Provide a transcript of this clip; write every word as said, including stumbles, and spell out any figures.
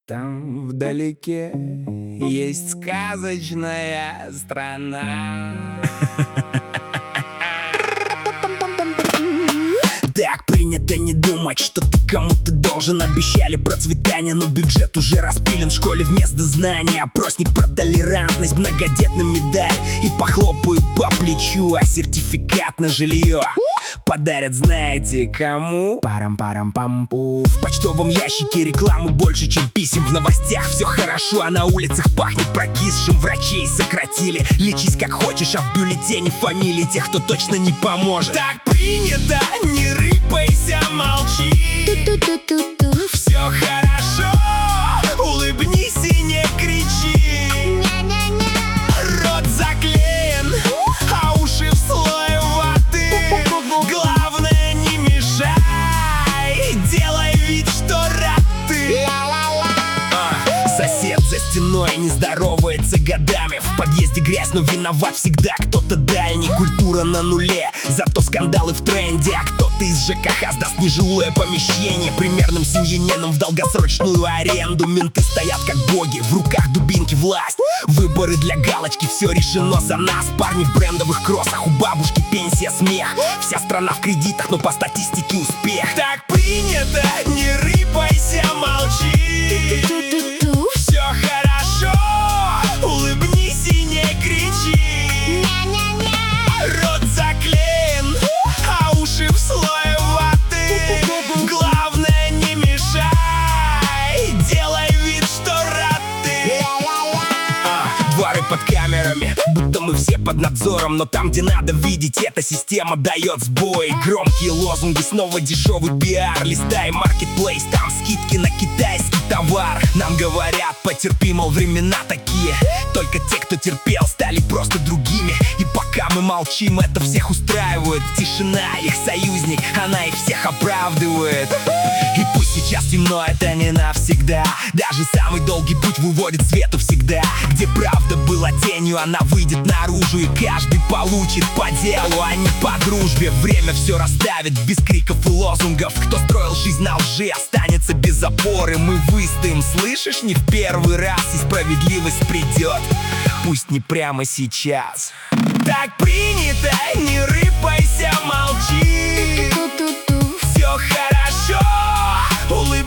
Там вдалеке есть сказочная страна. Так принято не думать, что ты кому-то должен. Обещали процветание, но бюджет уже распилен. В школе вместо знания опросник про толерантность, многодетный медаль и похлопают по плечу, а сертификат на жилье подарят знаете кому? Парам-парам-пампу. В почтовом ящике рекламы больше, чем писем. В новостях все хорошо, а на улицах пахнет прокисшим. Врачей сократили, лечись как хочешь, а в бюллетене фамилии тех, кто точно не поможет. Так принято, не рыпайся, молчи. Ту-ту-ту-ту-ту. Все хорошо, улыбнись и не кричи. Рот заклеен, а уши в слой ваты. Главное, не мешай, делай вид, что рад ты. А, сосед за стеной не здоровается годами. В подъезде грязь, но виноват всегда кто-то дальний. Культура на нуле, зато скандалы в тренде. А кто-то из ЖКХ сдаст нежилое помещение примерным семьянинам в долгосрочную аренду. Менты стоят как боги, в руках дубинки власть. Выборы для галочки, все решено за нас. Парни в брендовых кроссах, у бабушки пенсия, смех. Вся страна в кредитах, но по статистике успех. Так принято, не рыпайся, молчи. Ту-ту-ту. Все хорошо, улыбнись и не кричи. Рот заклеен, а уши в слой ваты. Главное, не мешай, делай вид, что рад ты. А, дворы под камерами, будто мы все под надзором. Но там, где надо видеть, эта система дает сбой. Громкие лозунги, снова дешевый пиар. Листай маркетплейс, там скидки на китайский товар. Нам говорят, потерпи, мол, времена такие. Только те, кто терпел, стали просто другими. И пока мы молчим, это всех устраивает. Тишина их союзник, она их всех оправдывает. И пусть сейчас темно, это не навсегда. Даже самый долгий путь выводит к свету всегда. Где правда была тенью, она выйдет наружу. И каждый получит по делу, а не по дружбе. Время все расставит без криков и лозунгов. Кто строил жизнь на лжи, останется без опоры. Мы выстоим, слышишь, не в первый раз. И справедливость придет, пусть не прямо сейчас. Так принято, не рыпайся, молчи. Ту-ту-ту. Все хорошо, улыбайся.